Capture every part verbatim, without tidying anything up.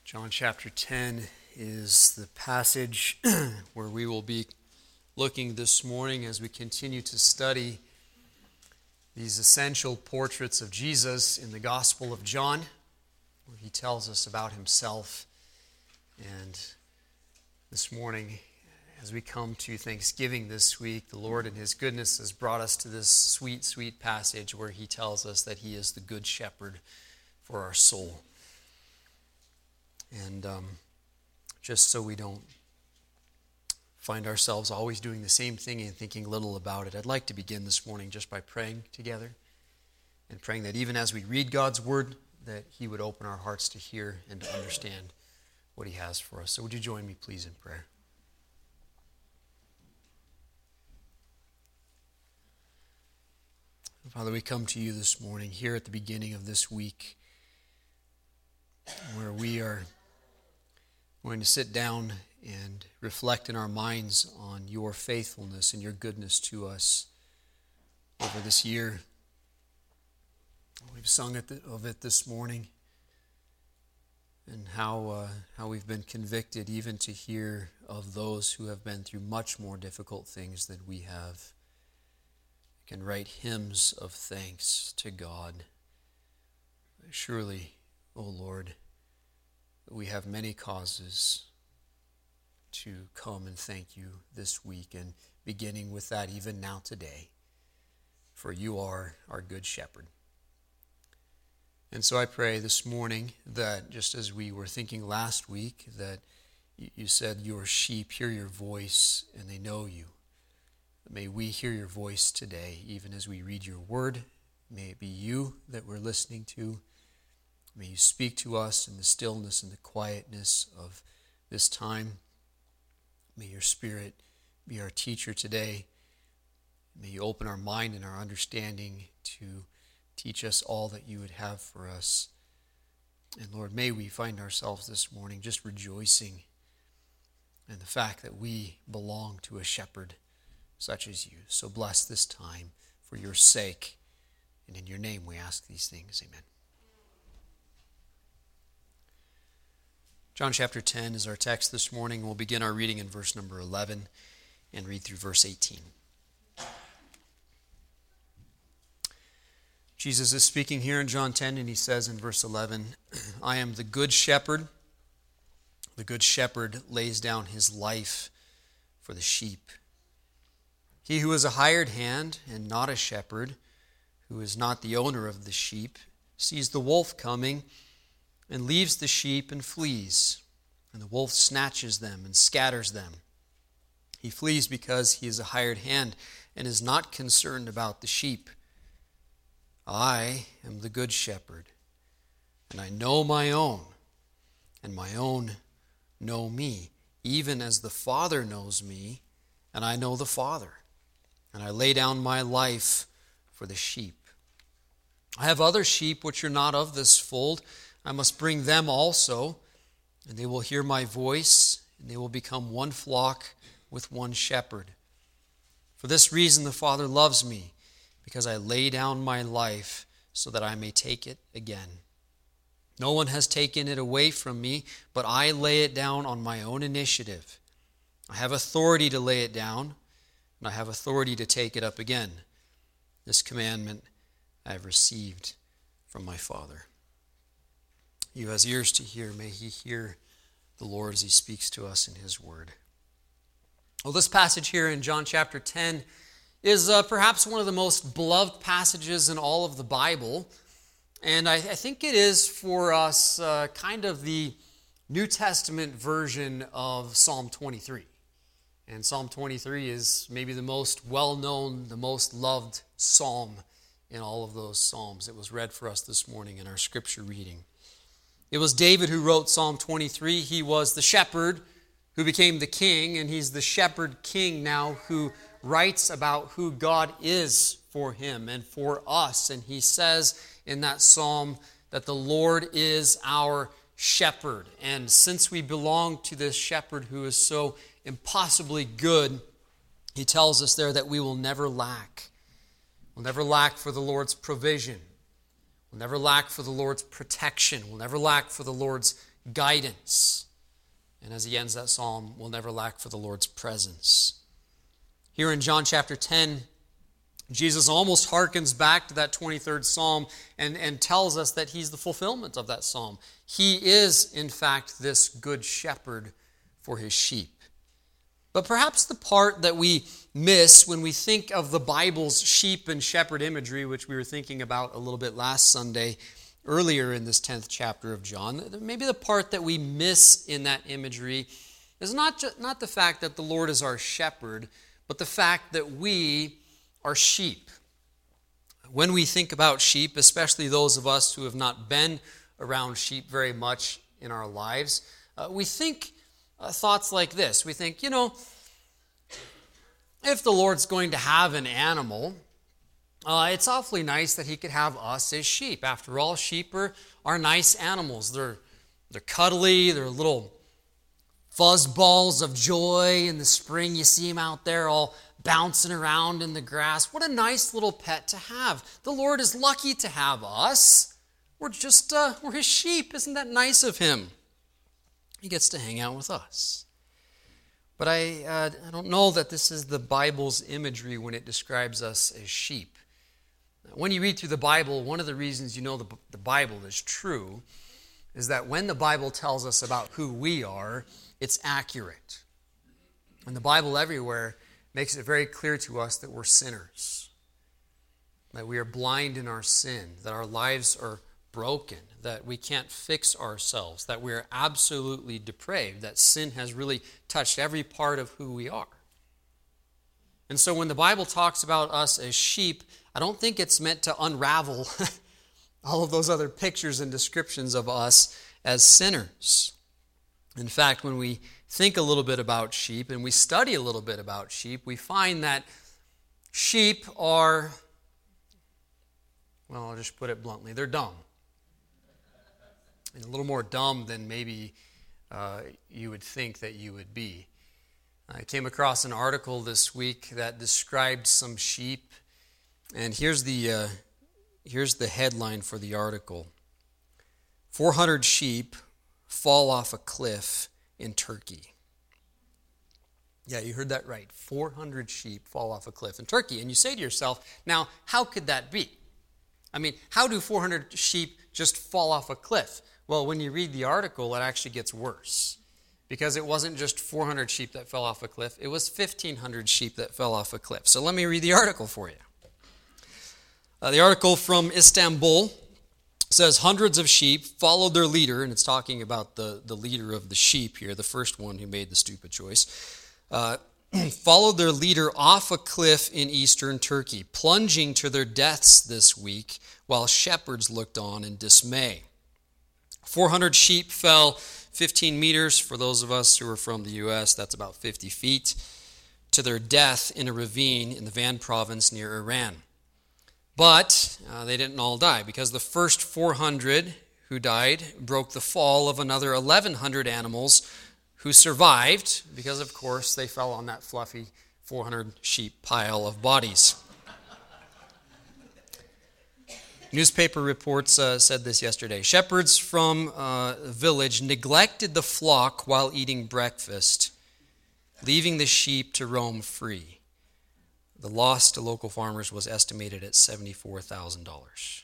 John chapter ten is the passage where we will be looking this morning as we continue to study these essential portraits of Jesus in the Gospel of John, where he tells us about himself. And this morning, as we come to Thanksgiving this week, the Lord in his goodness has brought us to this sweet, sweet passage where he tells us that he is the good shepherd for our soul. And um, just so we don't find ourselves always doing the same thing and thinking little about it, I'd like to begin this morning just by praying together and praying that even as we read God's Word, that he would open our hearts to hear and to understand what he has for us. So would you join me, please, in prayer? Father, we come to you this morning here at the beginning of this week where we are going to sit down and reflect in our minds on your faithfulness and your goodness to us over this year. We've sung of it this morning, and how uh, how we've been convicted even to hear of those who have been through much more difficult things than we have. We can write hymns of thanks to God. Surely, O Lord, we have many causes to come and thank you this week, and beginning with that even now today, for you are our good shepherd. And so I pray this morning that just as we were thinking last week, that you said your sheep hear your voice and they know you. May we hear your voice today, even as we read your word. May it be you that we're listening to. May you speak to us in the stillness and the quietness of this time. May your Spirit be our teacher today. May you open our mind and our understanding to teach us all that you would have for us. And Lord, may we find ourselves this morning just rejoicing in the fact that we belong to a shepherd such as you. So bless this time for your sake. And in your name we ask these things. Amen. John chapter ten is our text this morning. We'll begin our reading in verse number eleven and read through verse eighteen. Jesus is speaking here in John ten, and he says in verse eleven, I am the good shepherd. The good shepherd lays down his life for the sheep. He who is a hired hand and not a shepherd, who is not the owner of the sheep, sees the wolf coming and leaves the sheep and flees. And the wolf snatches them and scatters them. He flees because he is a hired hand and is not concerned about the sheep. I am the good shepherd, and I know my own, and my own know me, even as the Father knows me, and I know the Father. And I lay down my life for the sheep. I have other sheep which are not of this fold. I must bring them also, and they will hear my voice, and they will become one flock with one shepherd. For this reason the Father loves me, because I lay down my life so that I may take it again. No one has taken it away from me, but I lay it down on my own initiative. I have authority to lay it down, and I have authority to take it up again. This commandment I have received from my Father. He who has ears to hear, may he hear the Lord as he speaks to us in his word. Well, this passage here in John chapter ten is uh, perhaps one of the most beloved passages in all of the Bible. And I, I think it is for us uh, kind of the New Testament version of Psalm twenty-three. And Psalm twenty-three is maybe the most well-known, the most loved psalm in all of those psalms. It was read for us this morning in our scripture reading. It was David who wrote Psalm twenty-three. He was the shepherd who became the king, and he's the shepherd king now who writes about who God is for him and for us. And he says in that psalm that the Lord is our shepherd. And since we belong to this shepherd who is so impossibly good, he tells us there that we will never lack. We'll never lack for the Lord's provision. We'll never lack for the Lord's protection. We'll never lack for the Lord's guidance. And as he ends that psalm, we'll never lack for the Lord's presence. Here in John chapter ten, Jesus almost harkens back to that twenty-third psalm and, and tells us that he's the fulfillment of that psalm. He is, in fact, this good shepherd for his sheep. But perhaps the part that we miss when we think of the Bible's sheep and shepherd imagery, which we were thinking about a little bit last Sunday, earlier in this tenth chapter of John, maybe the part that we miss in that imagery is not, just, not the fact that the Lord is our shepherd, but the fact that we are sheep. When we think about sheep, especially those of us who have not been around sheep very much in our lives, uh, we think uh, thoughts like this. We think, you know, if the Lord's going to have an animal, uh, it's awfully nice that he could have us as sheep. After all, sheep are, are nice animals. They're, they're cuddly, they're little fuzz balls of joy. In the spring, you see them out there all bouncing around in the grass. What a nice little pet to have. The Lord is lucky to have us. We're just, uh, we're his sheep. Isn't that nice of him? He gets to hang out with us. But I, uh, I don't know that this is the Bible's imagery when it describes us as sheep. When you read through the Bible, one of the reasons you know the, the Bible is true is that when the Bible tells us about who we are, it's accurate. And the Bible everywhere makes it very clear to us that we're sinners, that we are blind in our sin, that our lives are broken, that we can't fix ourselves, that we are absolutely depraved, that sin has really touched every part of who we are. And so when the Bible talks about us as sheep, I don't think it's meant to unravel all of those other pictures and descriptions of us as sinners. In fact, when we think a little bit about sheep and we study a little bit about sheep, we find that sheep are, well, I'll just put it bluntly, they're dumb. And a little more dumb than maybe uh, you would think that you would be. I came across an article this week that described some sheep, and here's the uh, here's the headline for the article. four hundred sheep fall off a cliff in Turkey. Yeah, you heard that right. four hundred sheep fall off a cliff in Turkey. And you say to yourself, now, how could that be? I mean, how do four hundred sheep just fall off a cliff? Well, when you read the article, it actually gets worse. Because it wasn't just four hundred sheep that fell off a cliff, it was fifteen hundred sheep that fell off a cliff. So let me read the article for you. Uh, the article from Istanbul says hundreds of sheep followed their leader, and it's talking about the, the leader of the sheep here, the first one who made the stupid choice, uh, followed their leader off a cliff in eastern Turkey, plunging to their deaths this week while shepherds looked on in dismay. four hundred sheep fell fifteen meters, for those of us who are from the U S, that's about fifty feet, to their death in a ravine in the Van province near Iran. But uh, they didn't all die, because the first four hundred who died broke the fall of another eleven hundred animals who survived, because of course they fell on that fluffy four hundred sheep pile of bodies. Newspaper reports uh, said this yesterday. Shepherds from uh, a village neglected the flock while eating breakfast, leaving the sheep to roam free. The loss to local farmers was estimated at seventy-four thousand dollars.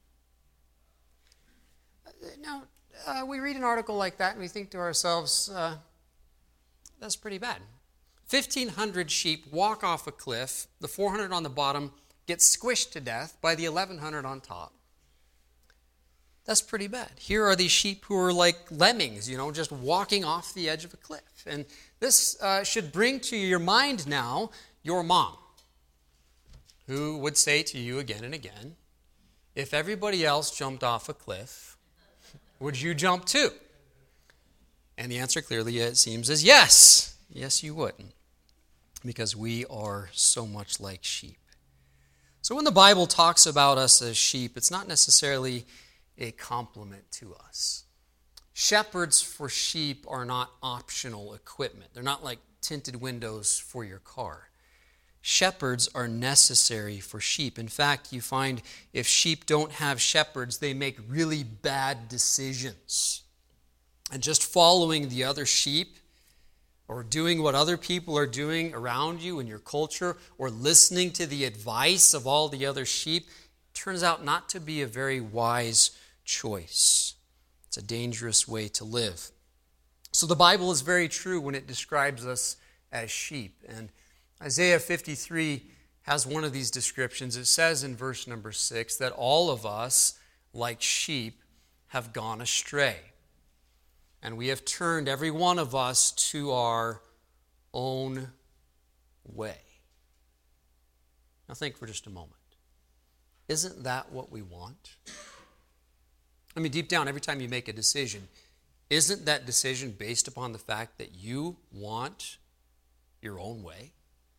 Now, uh, we read an article like that and we think to ourselves, uh, that's pretty bad. fifteen hundred sheep walk off a cliff, the four hundred on the bottom get squished to death by the eleven hundred on top. That's pretty bad. Here are these sheep who are like lemmings, you know, just walking off the edge of a cliff. And this uh, should bring to your mind now your mom, who would say to you again and again, if everybody else jumped off a cliff, would you jump too? And the answer clearly, it seems, is yes. Yes, you would. Because we are so much like sheep. So when the Bible talks about us as sheep, it's not necessarily a compliment to us. Shepherds for sheep are not optional equipment. They're not like tinted windows for your car. Shepherds are necessary for sheep. In fact, you find if sheep don't have shepherds, they make really bad decisions. and just following the other sheep, or doing what other people are doing around you in your culture, or listening to the advice of all the other sheep, turns out not to be a very wise choice. It's a dangerous way to live. So the Bible is very true when it describes us as sheep. And Isaiah fifty-three has one of these descriptions. It says in verse number six that all of us, like sheep, have gone astray. And we have turned, every one of us, to our own way. Now think for just a moment. Isn't that what we want? I mean, deep down, every time you make a decision, isn't that decision based upon the fact that you want your own way?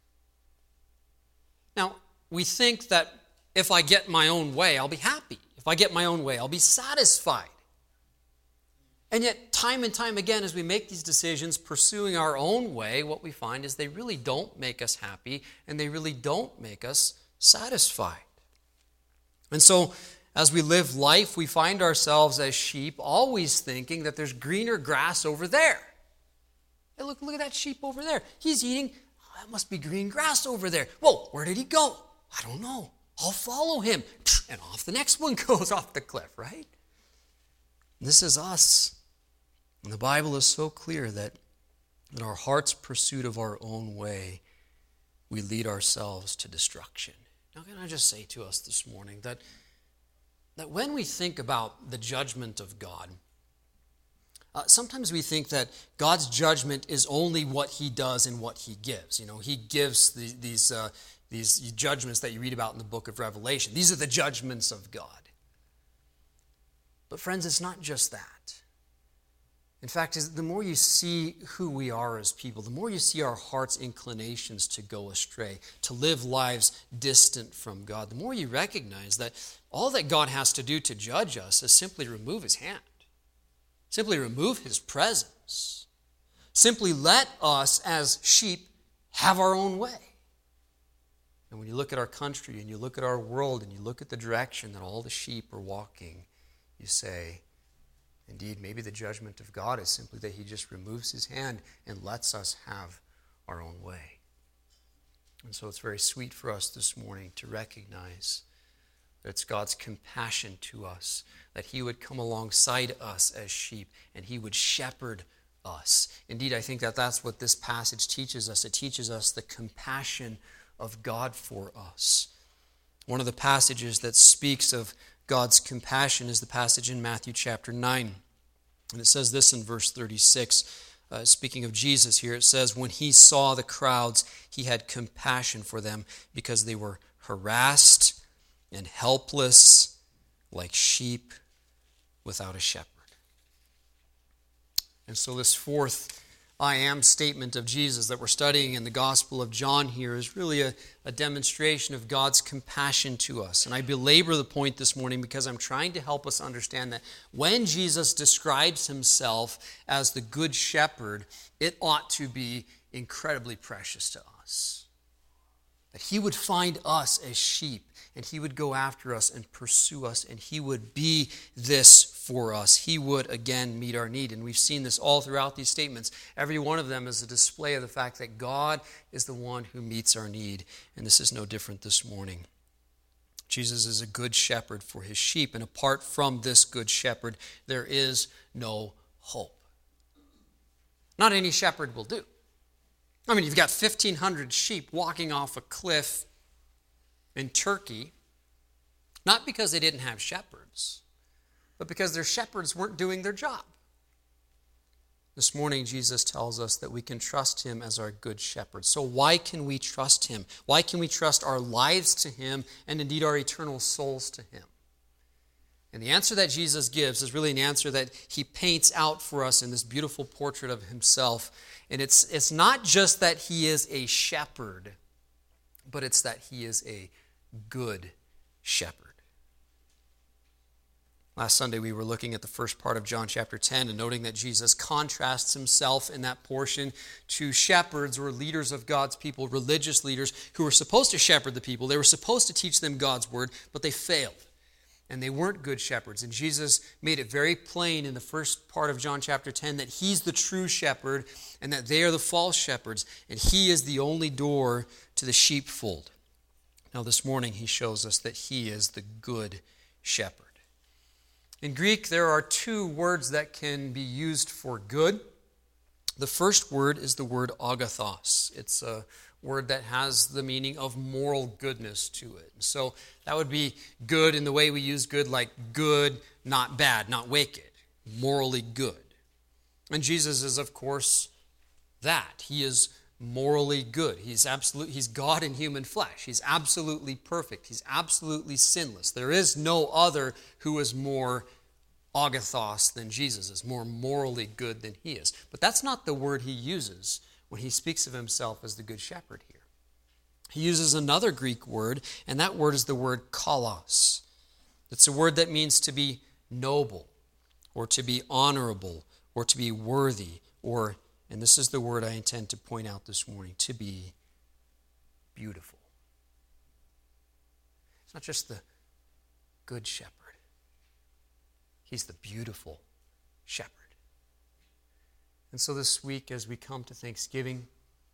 Now, we think that if I get my own way, I'll be happy. If I get my own way, I'll be satisfied. And yet, time and time again, as we make these decisions, pursuing our own way, what we find is they really don't make us happy, and they really don't make us satisfied. And so, as we live life, we find ourselves as sheep always thinking that there's greener grass over there. Hey, look, look at that sheep over there. He's eating, oh, that must be green grass over there. Whoa, where did he go? I don't know. I'll follow him. And off the next one goes off the cliff, right? This is us. And the Bible is so clear that in our heart's pursuit of our own way, we lead ourselves to destruction. Now, can I just say to us this morning that, that when we think about the judgment of God, uh, sometimes we think that God's judgment is only what he does and what he gives. You know, he gives the, these, uh, these judgments that you read about in the book of Revelation. These are the judgments of God. But friends, it's not just that. In fact, the more you see who we are as people, the more you see our heart's inclinations to go astray, to live lives distant from God, the more you recognize that all that God has to do to judge us is simply remove his hand, simply remove his presence, simply let us as sheep have our own way. And when you look at our country and you look at our world and you look at the direction that all the sheep are walking, you say, indeed, maybe the judgment of God is simply that he just removes his hand and lets us have our own way. And so it's very sweet for us this morning to recognize that it's God's compassion to us, that he would come alongside us as sheep and he would shepherd us. Indeed, I think that that's what this passage teaches us. It teaches us the compassion of God for us. One of the passages that speaks of God's compassion is the passage in Matthew chapter nine. And it says this in verse thirty-six, uh, speaking of Jesus here, it says, when he saw the crowds, he had compassion for them because they were harassed and helpless like sheep without a shepherd. And so this fourth I am statement of Jesus that we're studying in the Gospel of John here is really a, a demonstration of God's compassion to us. And I belabor the point this morning because I'm trying to help us understand that when Jesus describes himself as the Good Shepherd, it ought to be incredibly precious to us. That he would find us as sheep and he would go after us and pursue us and he would be this for us. He would again meet our need. And we've seen this all throughout these statements. Every one of them is a display of the fact that God is the one who meets our need. And this is no different this morning. Jesus is a good shepherd for his sheep. And apart from this good shepherd, there is no hope. Not any shepherd will do. I mean, you've got fifteen hundred sheep walking off a cliff in Turkey, not because they didn't have shepherds, but because their shepherds weren't doing their job. This morning, Jesus tells us that we can trust him as our good shepherd. So why can we trust him? Why can we trust our lives to him and indeed our eternal souls to him? And the answer that Jesus gives is really an answer that he paints out for us in this beautiful portrait of himself. And it's, it's not just that he is a shepherd, but it's that he is a good shepherd. Last Sunday we were looking at the first part of John chapter ten and noting that Jesus contrasts himself in that portion to shepherds or leaders of God's people, religious leaders who were supposed to shepherd the people. They were supposed to teach them God's word, but they failed. and they weren't good shepherds. And Jesus made it very plain in the first part of John chapter ten that he's the true shepherd and that they are the false shepherds, and he is the only door to the sheepfold. Now this morning he shows us that he is the good shepherd. In Greek, there are two words that can be used for good. The first word is the word agathos. It's a word that has the meaning of moral goodness to it. So that would be good in the way we use good, like good, not bad, not wicked, morally good. And Jesus is, of course, that. He is morally good. He's absolute, he's God in human flesh. He's absolutely perfect. He's absolutely sinless. There is no other who is more agathos than Jesus is, more morally good than he is. But that's not the word he uses when he speaks of himself as the good shepherd here. He uses another Greek word, and that word is the word kalos. It's a word that means to be noble, or to be honorable, or to be worthy, or, and this is the word I intend to point out this morning, to be beautiful. It's not just the good shepherd. He's the beautiful shepherd. And so this week, as we come to Thanksgiving,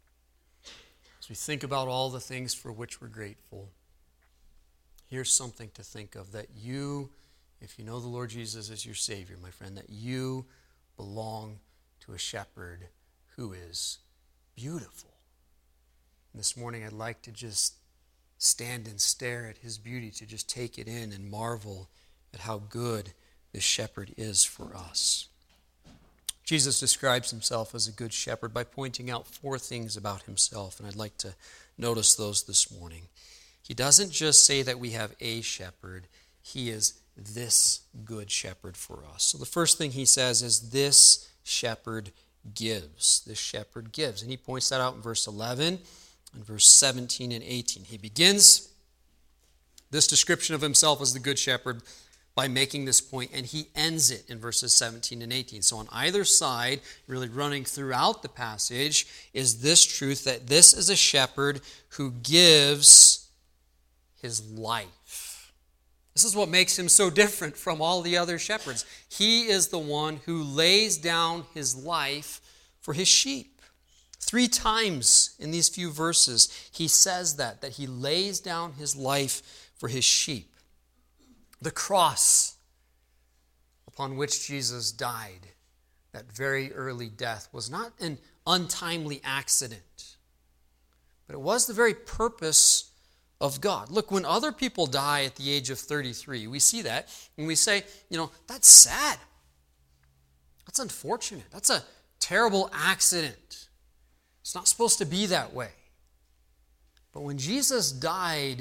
as we think about all the things for which we're grateful, here's something to think of, that you, if you know the Lord Jesus as your Savior, my friend, that you belong to a shepherd who is beautiful. And this morning, I'd like to just stand and stare at his beauty, to just take it in and marvel at how good this shepherd is for us. Jesus describes himself as a good shepherd by pointing out four things about himself, and I'd like to notice those this morning. He doesn't just say that we have a shepherd, he is this good shepherd for us. So the first thing he says is, this shepherd gives. This shepherd gives. And he points that out in verse eleven and verse seventeen and eighteen. He begins this description of himself as the good shepherd by making this point, and he ends it in verses seventeen and eighteen. So on either side, really running throughout the passage, is this truth that this is a shepherd who gives his life. This is what makes him so different from all the other shepherds. He is the one who lays down his life for his sheep. Three times in these few verses, he says that, that he lays down his life for his sheep. The cross upon which Jesus died, that very early death, was not an untimely accident, but it was the very purpose of God. Look, when other people die at the age of thirty-three, we see that, and we say, you know, that's sad. That's unfortunate. That's a terrible accident. It's not supposed to be that way. But when Jesus died,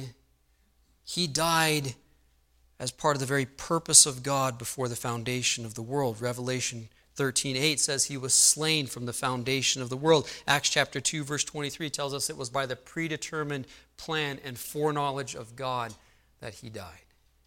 he died as part of the very purpose of God before the foundation of the world. Revelation thirteen eight says he was slain from the foundation of the world. Acts chapter two verse twenty-three tells us it was by the predetermined plan and foreknowledge of God that he died.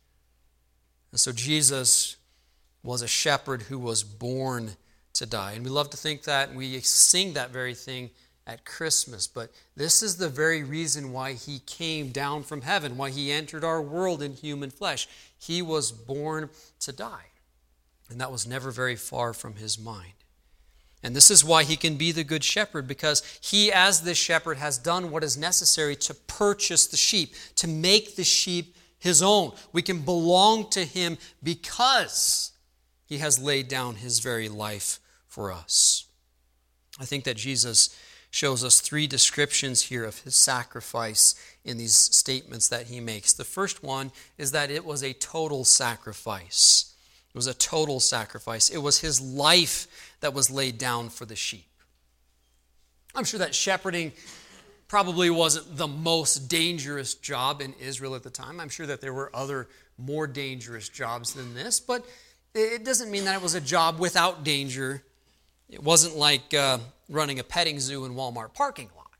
And so Jesus was a shepherd who was born to die. And we love to think that, and we sing that very thing at Christmas. But this is the very reason why he came down from heaven, why he entered our world in human flesh. He was born to die. And that was never very far from his mind. And this is why he can be the good shepherd, because he, as this shepherd, has done what is necessary to purchase the sheep, to make the sheep his own. We can belong to him because he has laid down his very life for us. I think that Jesus shows us three descriptions here of his sacrifice in these statements that he makes. The first one is that it was a total sacrifice. It was a total sacrifice. It was his life that was laid down for the sheep. I'm sure that shepherding probably wasn't the most dangerous job in Israel at the time. I'm sure that there were other more dangerous jobs than this, but it doesn't mean that it was a job without danger. It wasn't like uh, running a petting zoo in Walmart parking lot.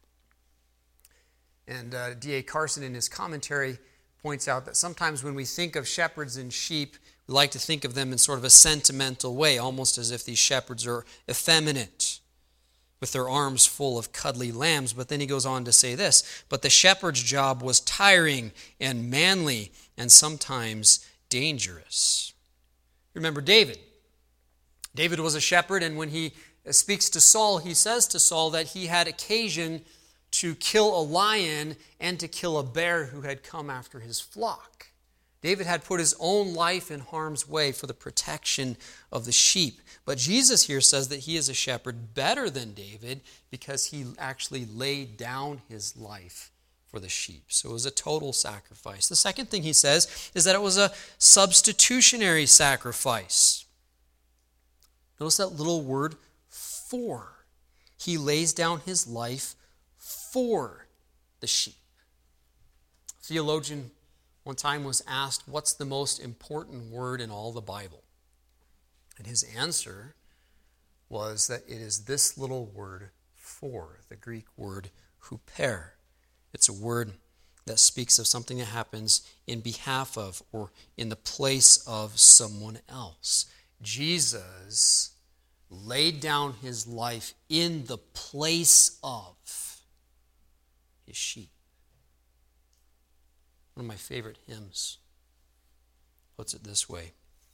And uh, D A Carson in his commentary points out that sometimes when we think of shepherds and sheep, we like to think of them in sort of a sentimental way, almost as if these shepherds are effeminate, with their arms full of cuddly lambs. But then he goes on to say this, but the shepherd's job was tiring and manly and sometimes dangerous. Remember David. David was a shepherd, and when he speaks to Saul, he says to Saul that he had occasion to kill a lion and to kill a bear who had come after his flock. David had put his own life in harm's way for the protection of the sheep. But Jesus here says that he is a shepherd better than David because he actually laid down his life for the sheep. So it was a total sacrifice. The second thing he says is that it was a substitutionary sacrifice. Notice that little word, for. He lays down his life for the sheep. A theologian one time was asked, what's the most important word in all the Bible? And his answer was that it is this little word, for, the Greek word huper. It's a word that speaks of something that happens in behalf of or in the place of someone else. Jesus laid down his life in the place of his sheep. One of my favorite hymns puts it this way: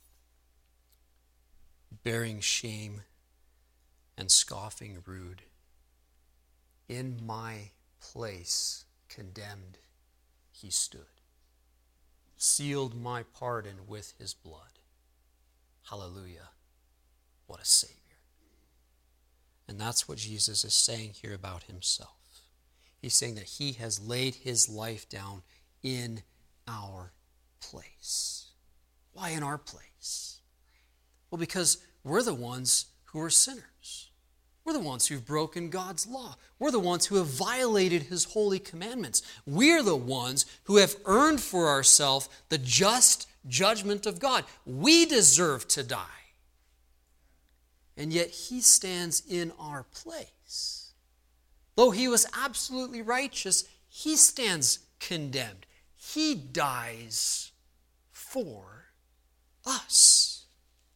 bearing shame and scoffing rude, in my place condemned he stood, sealed my pardon with his blood. Hallelujah, what a Savior. And that's what Jesus is saying here about himself. He's saying that he has laid his life down in our place. Why in our place? Well, because we're the ones who are sinners. We're the ones who've broken God's law. We're the ones who have violated his holy commandments. We're the ones who have earned for ourselves the just judgment of God. We deserve to die. And yet he stands in our place. Though he was absolutely righteous, he stands condemned. He dies for us.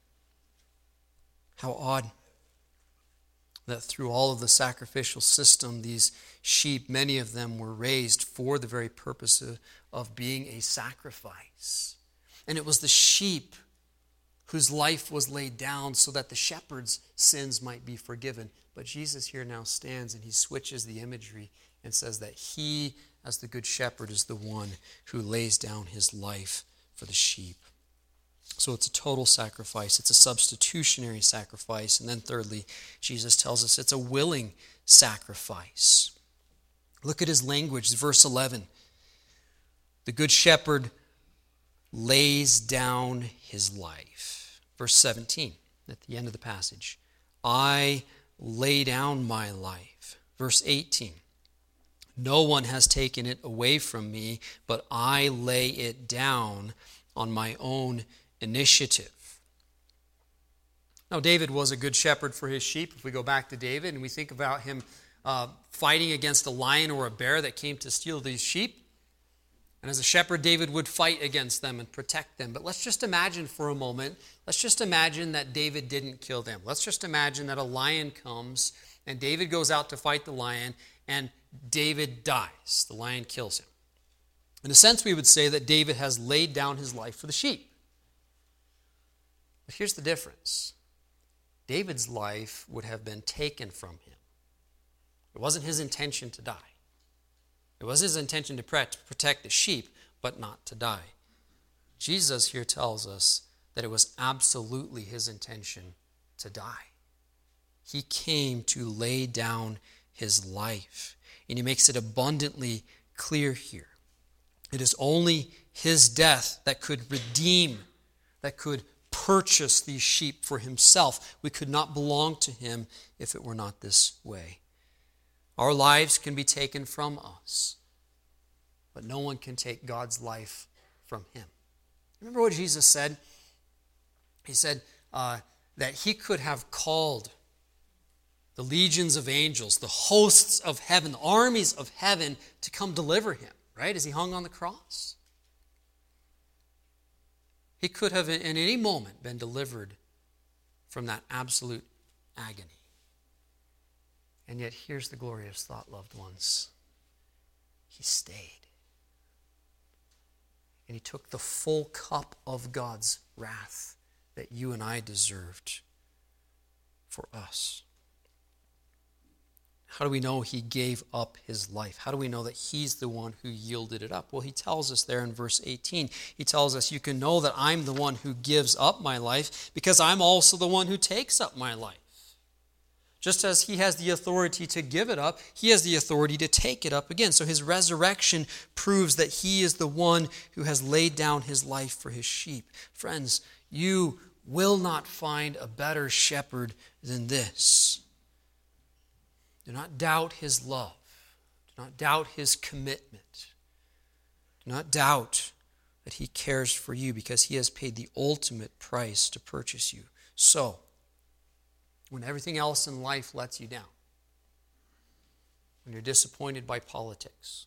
How odd that through all of the sacrificial system, these sheep, many of them were raised for the very purpose of, of being a sacrifice. And it was the sheep whose life was laid down so that the shepherd's sins might be forgiven. But Jesus here now stands and he switches the imagery and says that he, as the good shepherd, is the one who lays down his life for the sheep. So it's a total sacrifice. It's a substitutionary sacrifice. And then thirdly, Jesus tells us it's a willing sacrifice. Look at his language, verse eleven. The good shepherd lays down his life. Verse seventeen, at the end of the passage. I lay down my life. Verse eighteen. No one has taken it away from me, but I lay it down on my own initiative. Now, David was a good shepherd for his sheep. If we go back to David and we think about him uh, fighting against a lion or a bear that came to steal these sheep, and as a shepherd, David would fight against them and protect them. But let's just imagine for a moment, let's just imagine that David didn't kill them. Let's just imagine that a lion comes and David goes out to fight the lion and David dies. The lion kills him. In a sense, we would say that David has laid down his life for the sheep. But here's the difference. David's life would have been taken from him. It wasn't his intention to die. It was his intention to protect the sheep, but not to die. Jesus here tells us that it was absolutely his intention to die. He came to lay down his life. And he makes it abundantly clear here. It is only his death that could redeem, that could purchase these sheep for himself. We could not belong to him if it were not this way. Our lives can be taken from us, but no one can take God's life from him. Remember what Jesus said? He said uh, that he could have called the legions of angels, the hosts of heaven, the armies of heaven to come deliver him, right, as he hung on the cross. He could have in any moment been delivered from that absolute agony. And yet here's the glorious thought, loved ones. He stayed. And he took the full cup of God's wrath that you and I deserved for us. How do we know he gave up his life? How do we know that he's the one who yielded it up? Well, he tells us there in verse eighteen. He tells us, you can know that I'm the one who gives up my life because I'm also the one who takes up my life. Just as he has the authority to give it up, he has the authority to take it up again. So his resurrection proves that he is the one who has laid down his life for his sheep. Friends, you will not find a better shepherd than this. Do not doubt his love. Do not doubt his commitment. Do not doubt that he cares for you because he has paid the ultimate price to purchase you. So, when everything else in life lets you down, when you're disappointed by politics,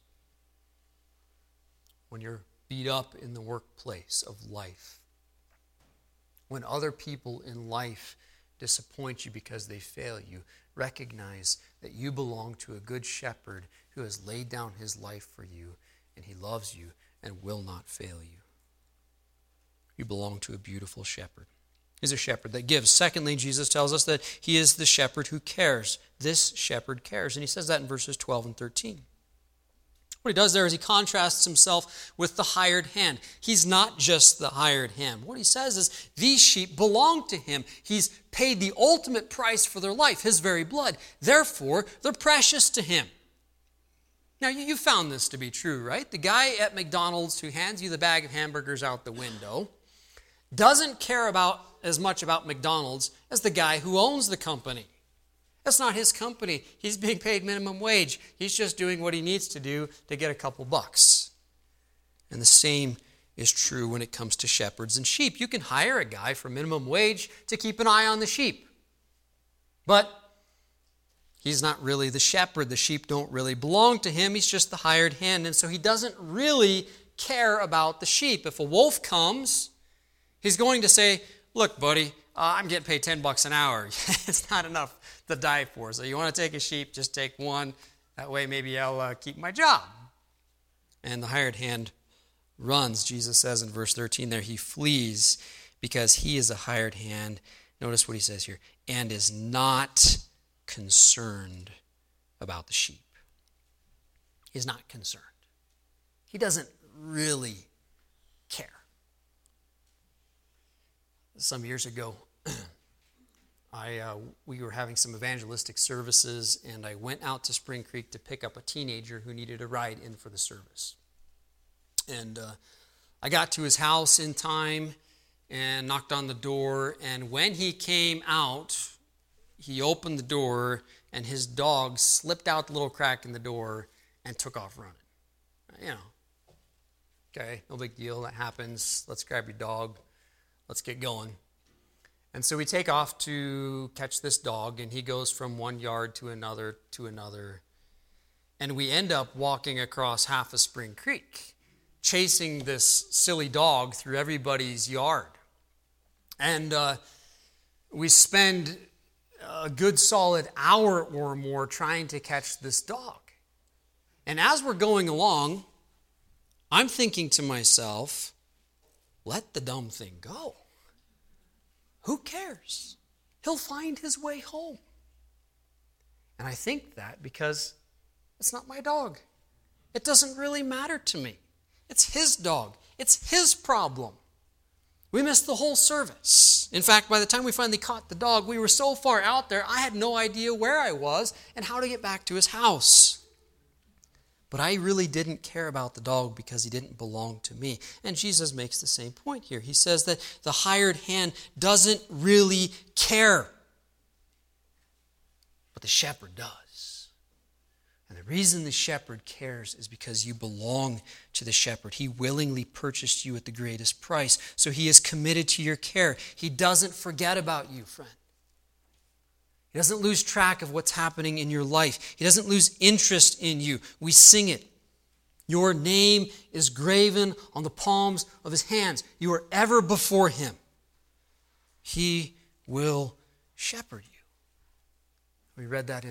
when you're beat up in the workplace of life, when other people in life disappoint you because they fail you, recognize that you belong to a good shepherd who has laid down his life for you, and he loves you and will not fail you. You belong to a beautiful shepherd. He's a shepherd that gives. Secondly, Jesus tells us that he is the shepherd who cares. This shepherd cares. And he says that in verses twelve and thirteen. What he does there is he contrasts himself with the hired hand. He's not just the hired hand. What he says is these sheep belong to him. He's paid the ultimate price for their life, his very blood. Therefore, they're precious to him. Now, you found this to be true, right? The guy at McDonald's who hands you the bag of hamburgers out the window doesn't care about as much about McDonald's as the guy who owns the company. That's not his company. He's being paid minimum wage. He's just doing what he needs to do to get a couple bucks. And the same is true when it comes to shepherds and sheep. You can hire a guy for minimum wage to keep an eye on the sheep. But he's not really the shepherd. The sheep don't really belong to him. He's just the hired hand. And so he doesn't really care about the sheep. If a wolf comes, he's going to say, look, buddy, uh, I'm getting paid ten bucks an hour. It's not enough to die for. So you want to take a sheep, just take one. That way maybe I'll uh, keep my job. And the hired hand runs, Jesus says in verse thirteen there, he flees because he is a hired hand. Notice what he says here, and is not concerned about the sheep. He's not concerned. He doesn't really care. Some years ago, I uh, we were having some evangelistic services, and I went out to Spring Creek to pick up a teenager who needed a ride in for the service. And uh, I got to his house in time and knocked on the door, and when he came out, he opened the door, and his dog slipped out the little crack in the door and took off running. You know, okay, no big deal, that happens. Let's grab your dog. Let's get going. And so we take off to catch this dog, and he goes from one yard to another to another. And we end up walking across half of Spring Creek, chasing this silly dog through everybody's yard. And uh, we spend a good solid hour or more trying to catch this dog. And as we're going along, I'm thinking to myself, let the dumb thing go. Who cares? He'll find his way home. And I think that because it's not my dog. It doesn't really matter to me. It's his dog. It's his problem. We missed the whole service. In fact, by the time we finally caught the dog, we were so far out there, I had no idea where I was and how to get back to his house. But I really didn't care about the dog because he didn't belong to me. And Jesus makes the same point here. He says that the hired hand doesn't really care. But the shepherd does. And the reason the shepherd cares is because you belong to the shepherd. He willingly purchased you at the greatest price. So he is committed to your care. He doesn't forget about you, friend. He doesn't lose track of what's happening in your life. He doesn't lose interest in you. We sing it. Your name is graven on the palms of his hands. You are ever before him. He will shepherd you. We read that in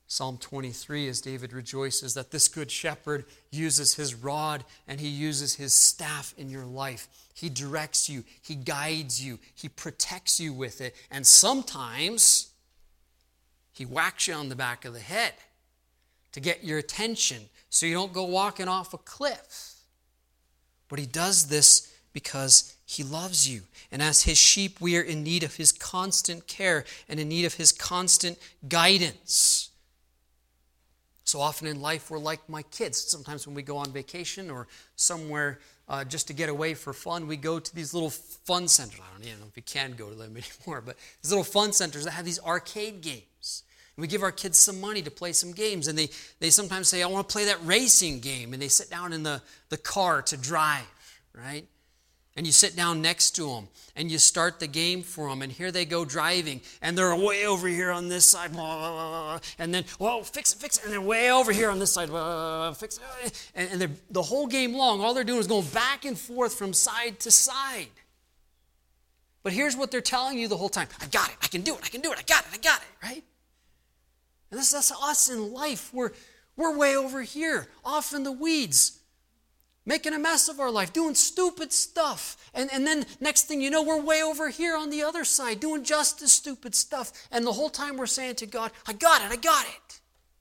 Psalm twenty-three, as David rejoices that this good shepherd uses his rod and he uses his staff in your life. He directs you, he guides you, he protects you with it, and sometimes he whacks you on the back of the head to get your attention so you don't go walking off a cliff. But he does this because he loves you. And as his sheep, we are in need of his constant care and in need of his constant guidance. So often in life, we're like my kids. Sometimes when we go on vacation or somewhere uh, just to get away for fun, we go to these little fun centers. I don't even know if you can go to them anymore, but these little fun centers that have these arcade games. And we give our kids some money to play some games. And they, they sometimes say, I want to play that racing game. And they sit down in the, the car to drive, right? And you sit down next to them and you start the game for them. And here they go driving. And they're way over here on this side. Blah, blah, blah, and then, whoa, fix it, fix it. And they're way over here on this side. Blah, fix it. And, and the whole game long, all they're doing is going back and forth from side to side. But here's what they're telling you the whole time. I got it. I can do it. I can do it. I got it. I got it. Right? And this is us in life. We're, we're way over here, off in the weeds, making a mess of our life, doing stupid stuff. And, and then next thing you know, we're way over here on the other side, doing just as stupid stuff. And the whole time we're saying to God, I got it, I got it.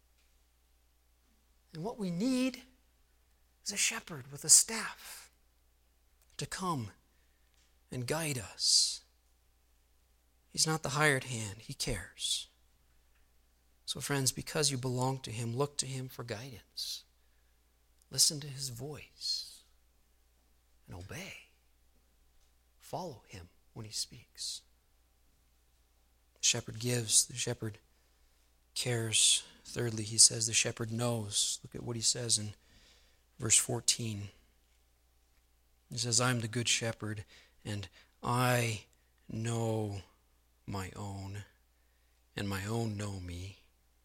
And what we need is a shepherd with a staff to come and guide us. He's not the hired hand, he cares. So friends, because you belong to him, look to him for guidance. Listen to his voice and obey. Follow him when he speaks. The shepherd gives, the shepherd cares. Thirdly, he says the shepherd knows. Look at what he says in verse fourteen. He says, I am the good shepherd, and I know my own, and my own know me.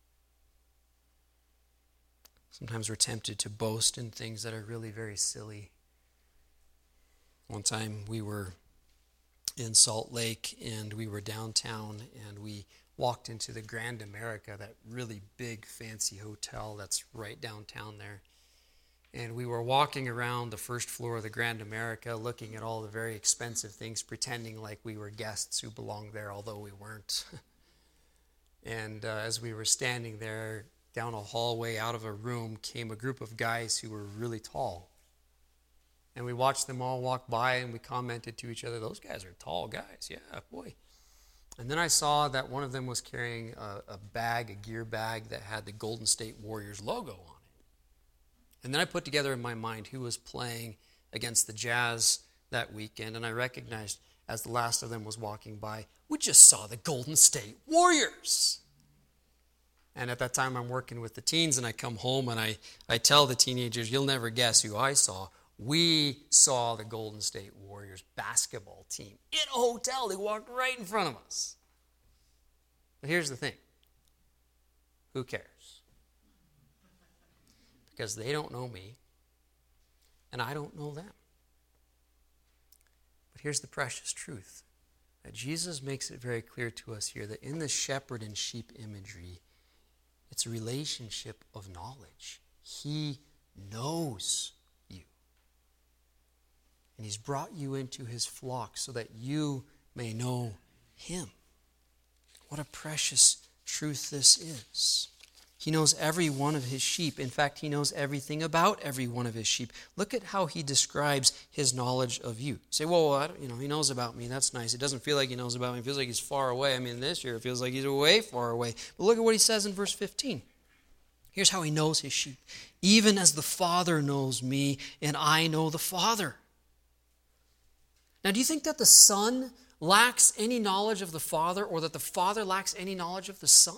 Sometimes we're tempted to boast in things that are really very silly. One time we were in Salt Lake and we were downtown and we walked into the Grand America, that really big fancy hotel that's right downtown there. And we were walking around the first floor of the Grand America looking at all the very expensive things, pretending like we were guests who belonged there, although we weren't. And uh, as we were standing there, down a hallway out of a room came a group of guys who were really tall. And we watched them all walk by and we commented to each other, those guys are tall guys. Yeah, boy. And then I saw that one of them was carrying a, a bag, a gear bag that had the Golden State Warriors logo on it. And then I put together in my mind who was playing against the Jazz that weekend, and I recognized as the last of them was walking by, we just saw the Golden State Warriors. And at that time, I'm working with the teens, and I come home, and I, I tell the teenagers, you'll never guess who I saw. We saw the Golden State Warriors basketball team in a hotel. They walked right in front of us. But here's the thing. Who cares? Because they don't know me, and I don't know them. But here's the precious truth, that Jesus makes it very clear to us here that in the shepherd and sheep imagery, it's a relationship of knowledge. He knows you. And he's brought you into his flock so that you may know him. What a precious truth this is. He knows every one of his sheep. In fact, he knows everything about every one of his sheep. Look at how he describes his knowledge of you. You say, well, I don't, you know, he knows about me. That's nice. It doesn't feel like he knows about me. It feels like he's far away. I mean, this year it feels like he's way far away. But look at what he says in verse fifteen. Here's how he knows his sheep. Even as the Father knows me, and I know the Father. Now, do you think that the Son lacks any knowledge of the Father, or that the Father lacks any knowledge of the Son?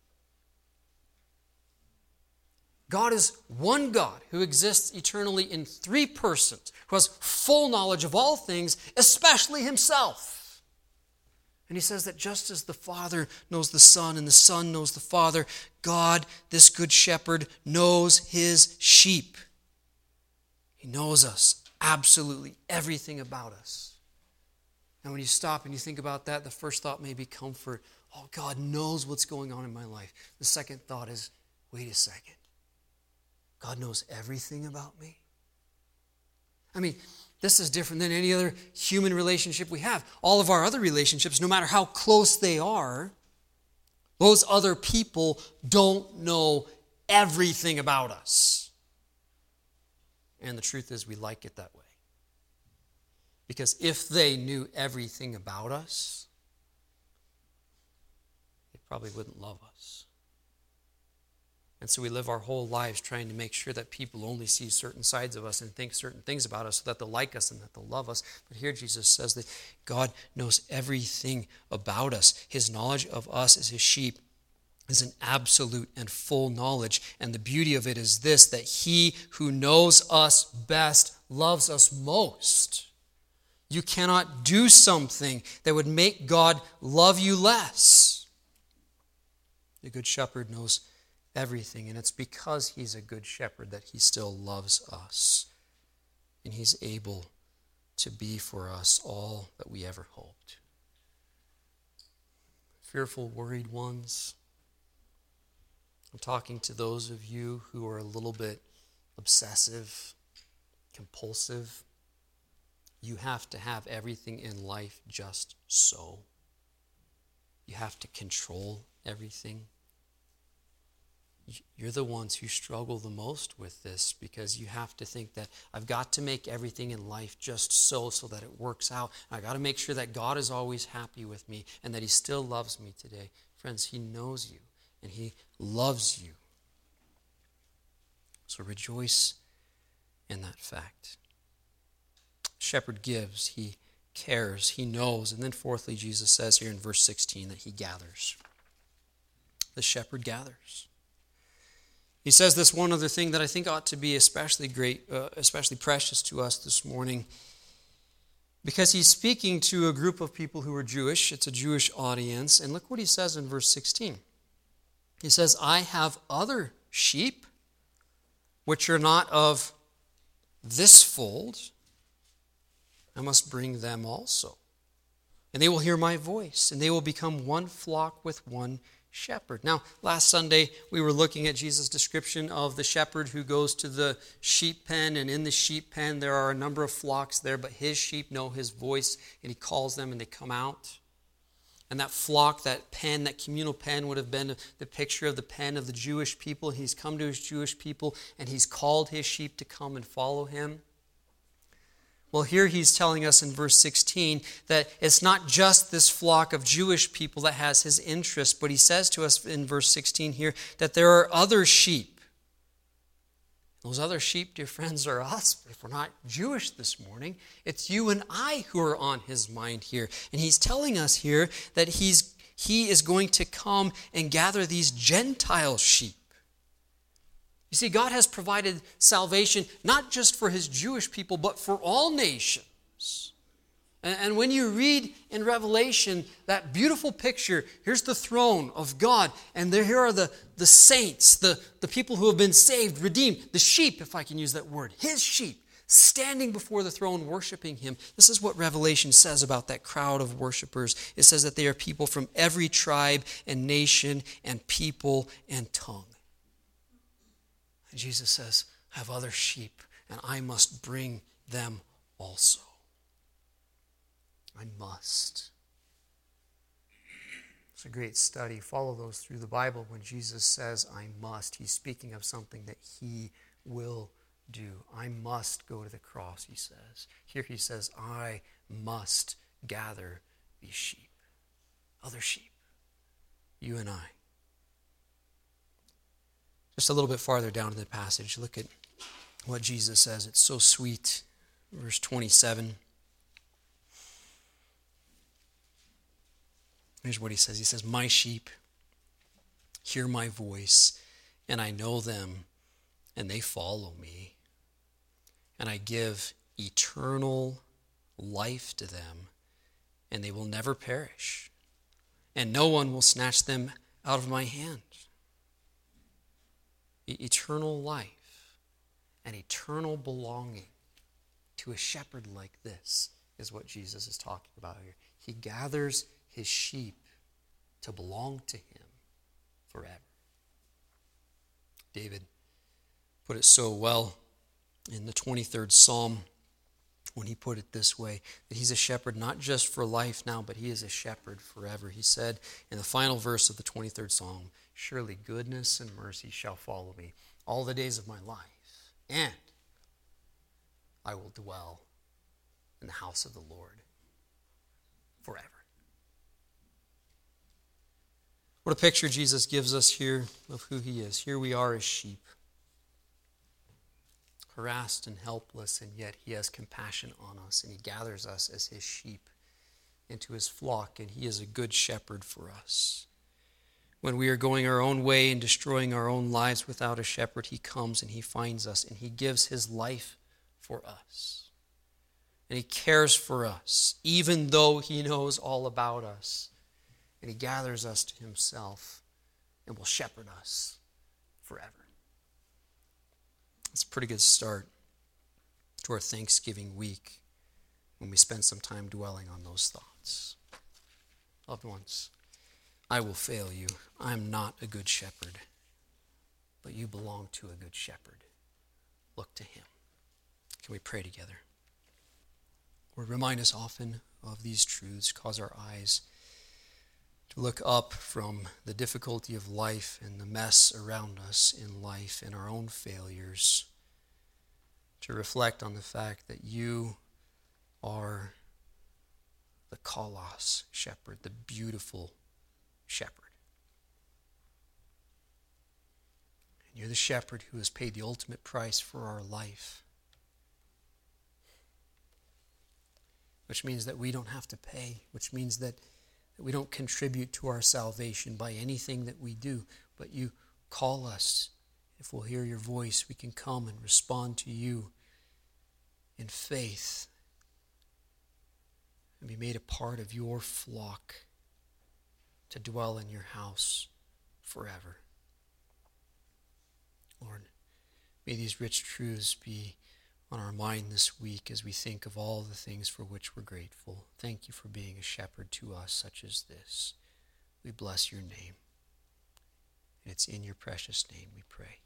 God is one God who exists eternally in three persons, who has full knowledge of all things, especially himself. And he says that just as the Father knows the Son and the Son knows the Father, God, this good shepherd, knows his sheep. He knows us, absolutely everything about us. And when you stop and you think about that, the first thought may be comfort. Oh, God knows what's going on in my life. The second thought is, wait a second. God knows everything about me? I mean, this is different than any other human relationship we have. All of our other relationships, no matter how close they are, those other people don't know everything about us. And the truth is, we like it that way. Because if they knew everything about us, they probably wouldn't love us. And so we live our whole lives trying to make sure that people only see certain sides of us and think certain things about us so that they'll like us and that they'll love us. But here Jesus says that God knows everything about us. His knowledge of us as his sheep is an absolute and full knowledge. And the beauty of it is this, that he who knows us best loves us most. You cannot do something that would make God love you less. The Good Shepherd knows everything, and it's because he's a good shepherd that he still loves us. And he's able to be for us all that we ever hoped. Fearful, worried ones, I'm talking to those of you who are a little bit obsessive, compulsive. You have to have everything in life just so. You have to control everything. You're the ones who struggle the most with this because you have to think that I've got to make everything in life just so, so that it works out. I've got to make sure that God is always happy with me and that he still loves me today. Friends, he knows you and he loves you. So rejoice in that fact. Shepherd gives, he cares, he knows. And then fourthly, Jesus says here in verse sixteen that he gathers. The shepherd gathers. He says this one other thing that I think ought to be especially great, uh, especially precious to us this morning, because he's speaking to a group of people who are Jewish. It's a Jewish audience. And look what he says in verse sixteen. He says, I have other sheep which are not of this fold. I must bring them also. And they will hear my voice, and they will become one flock with one shepherd. Now, last Sunday, we were looking at Jesus' description of the shepherd who goes to the sheep pen, and in the sheep pen, there are a number of flocks there, but his sheep know his voice, and he calls them, and they come out. And that flock, that pen, that communal pen would have been the picture of the pen of the Jewish people. He's come to his Jewish people, and he's called his sheep to come and follow him. Well, here he's telling us in verse sixteen that it's not just this flock of Jewish people that has his interest, but he says to us in verse sixteen here that there are other sheep. Those other sheep, dear friends, are us. If we're not Jewish this morning, it's you and I who are on his mind here. And he's telling us here that he's he is going to come and gather these Gentile sheep. You see, God has provided salvation not just for his Jewish people, but for all nations. And when you read in Revelation that beautiful picture, here's the throne of God, and there here are the, the saints, the, the people who have been saved, redeemed, the sheep, if I can use that word, his sheep, standing before the throne, worshiping him. This is what Revelation says about that crowd of worshipers. It says that they are people from every tribe and nation and people and tongue. And Jesus says, I have other sheep, and I must bring them also. I must. It's a great study. Follow those through the Bible. When Jesus says, I must, he's speaking of something that he will do. I must go to the cross, he says. Here he says, I must gather these sheep. Other sheep. You and I. Just a little bit farther down in the passage, look at what Jesus says. It's so sweet. Verse twenty-seven. Here's what he says. He says, my sheep hear my voice, and I know them, and they follow me. And I give eternal life to them, and they will never perish. And no one will snatch them out of my hand. Eternal life and eternal belonging to a shepherd like this is what Jesus is talking about here. He gathers his sheep to belong to him forever. David put it so well in the twenty-third Psalm when he put it this way, that he's a shepherd not just for life now, but he is a shepherd forever. He said in the final verse of the twenty-third Psalm, surely goodness and mercy shall follow me all the days of my life, and I will dwell in the house of the Lord forever. What a picture Jesus gives us here of who he is. Here we are as sheep, harassed and helpless, and yet he has compassion on us, and he gathers us as his sheep into his flock, and he is a good shepherd for us. When we are going our own way and destroying our own lives without a shepherd, he comes and he finds us, and he gives his life for us. And he cares for us, even though he knows all about us. And he gathers us to himself and will shepherd us forever. It's a pretty good start to our Thanksgiving week when we spend some time dwelling on those thoughts. Loved ones, I will fail you. I am not a good shepherd, but you belong to a good shepherd. Look to him. Can we pray together? Lord, remind us often of these truths. Cause our eyes to look up from the difficulty of life and the mess around us in life and our own failures, to reflect on the fact that you are the kalos shepherd, the beautiful shepherd. And you're the shepherd who has paid the ultimate price for our life, which means that we don't have to pay, which means that that we don't contribute to our salvation by anything that we do, but you call us. If we'll hear your voice, we can come and respond to you in faith and be made a part of your flock to dwell in your house forever. Lord, may these rich truths be on our mind this week as we think of all the things for which we're grateful. Thank you for being a shepherd to us such as this. We bless your name. And it's in your precious name we pray.